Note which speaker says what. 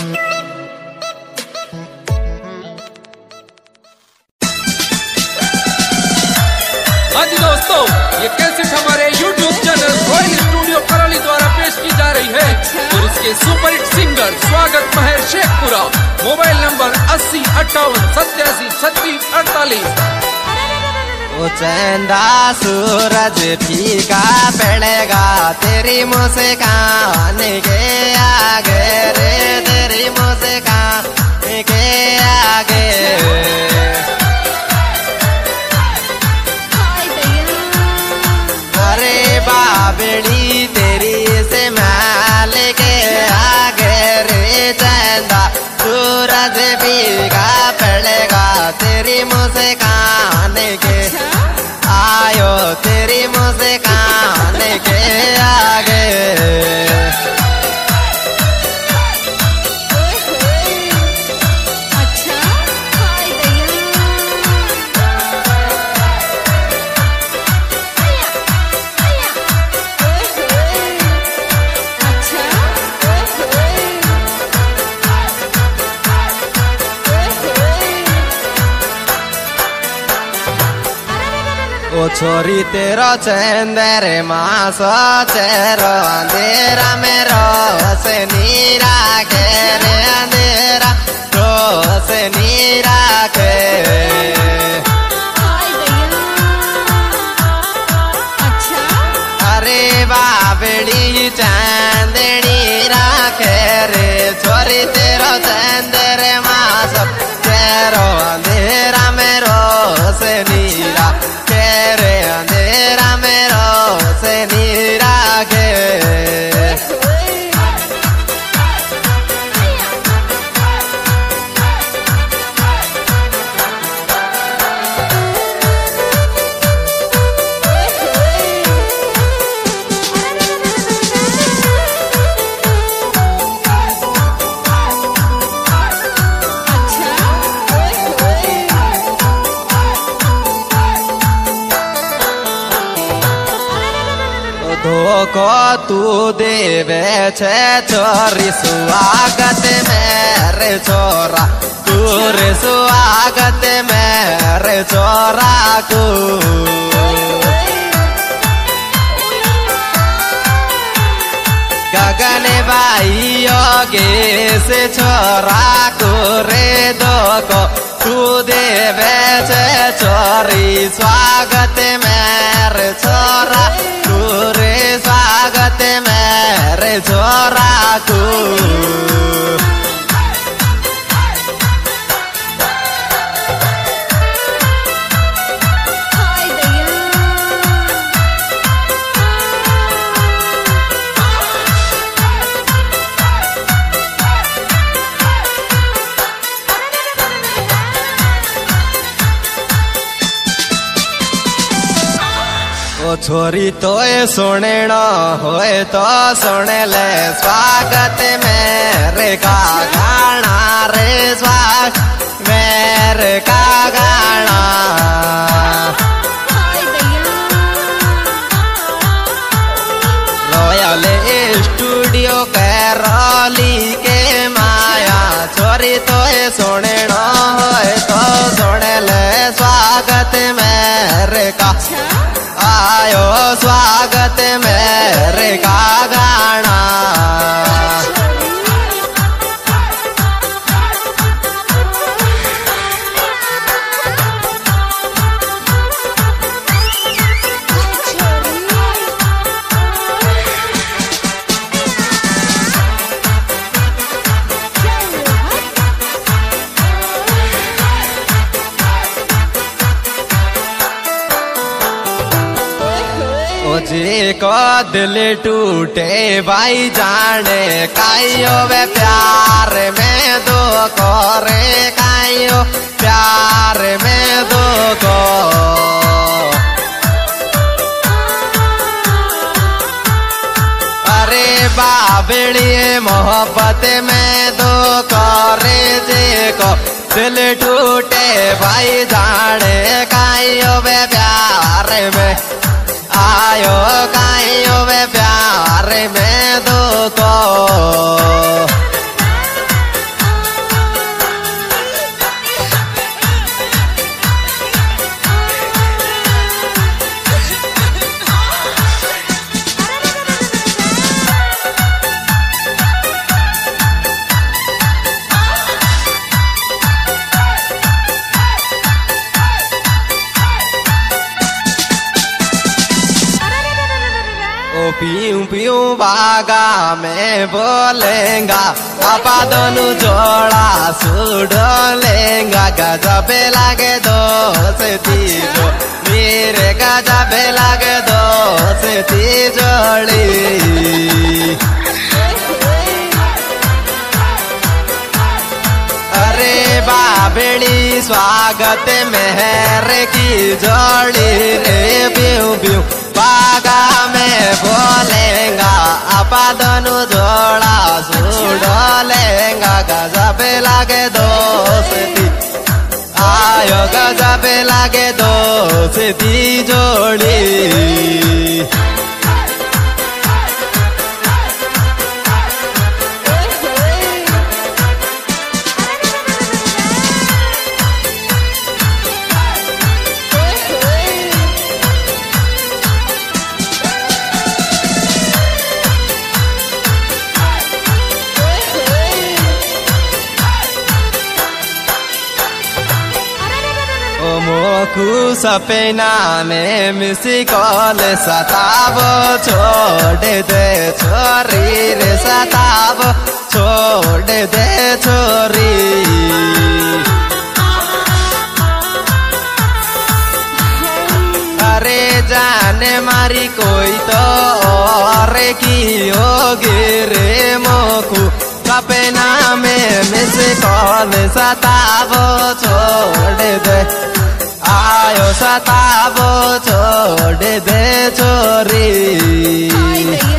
Speaker 1: हाँ जी दोस्तों, ये कैसेट हमारे YouTube channel royal studio Karali द्वारा पेश की जा रही है और इसके superhit singer Swagat Mahar Shekhpura. Mobile number 80 58 87 36 48।
Speaker 2: चंदा सूरज फीका पड़ेगा तेरी मुस्कान के आगे रे, तेरी मुस्कान के आगे। अरे बाबड़ी तेरी से माल के आगे रे, चंदा सूरज फीका पड़ेगा तेरी मुस्कान के आयो, तेरी मुस्कान के आगे। ओ छोरी तेरो चंदर मास चेरो अंधेरा में रोशनी राखे रे, अंधेरा रोशनी राखे। अरे बाबड़ी चांदनी राखे रे, छोरी तेरो चंदर मास चेरो अंधेरा में रोशनी राखे रे, अंधेरा में रोशनी राखे। धोखो तू देवे छे छोरी स्वागत मेरे छोरा, तू रे स्वागत मेरे छोरा को। गगन भाई योगेश छोरा को रे धोखो तू देवे छे छोरी स्वागत मेरे छोरा, रे स्वागत मेरे छोरा को। ओ छोरी तो सुने न होए तो सुन ले, स्वागत मेरे का गाना रे, स्वागत मेरे का गाना। रॉयल स्टूडियो कराली के माया, छोरी तो सुने न होए तो सुन ले, स्वागत मेरे का आयो, स्वागत मेरे का गाना। जी को दिल टूटे भाई जाने कायो वे प्यार में दो को रे, कायो प्यार में दो को। अरे बाबड़ी मोहब्बत में दो को रे, देखो दिल टूटे भाई जाने कायो वे प्यार में आयो, कायो वे प्यार में दो को। बागा में बोलेगा आपा दोनों जोड़ा सुडोलेगा गजबे लागे दोस्ती जो मेरे गजबे लागे दोस्ती जोड़ी अरे बाबेड़ी स्वागत मेहर की जोड़ी रे ब्यू ब्यू बागा में बोलेगा आपा दोनों जोड़ा सुडोलेगा गजबे लागे दोस्ती आयो गजबे लागे दोस्ती जोड़ी मोकू सपना में मिसी कॉल सतावो छोड़ दे छोरी रे सतावो छोड़ दे छोरी अरे जाने मारी कोई तो और की होगी रे मोकू सपना में मिस कॉल सतावो छोड़ दे आयो सतावो छोड़ दे छोरी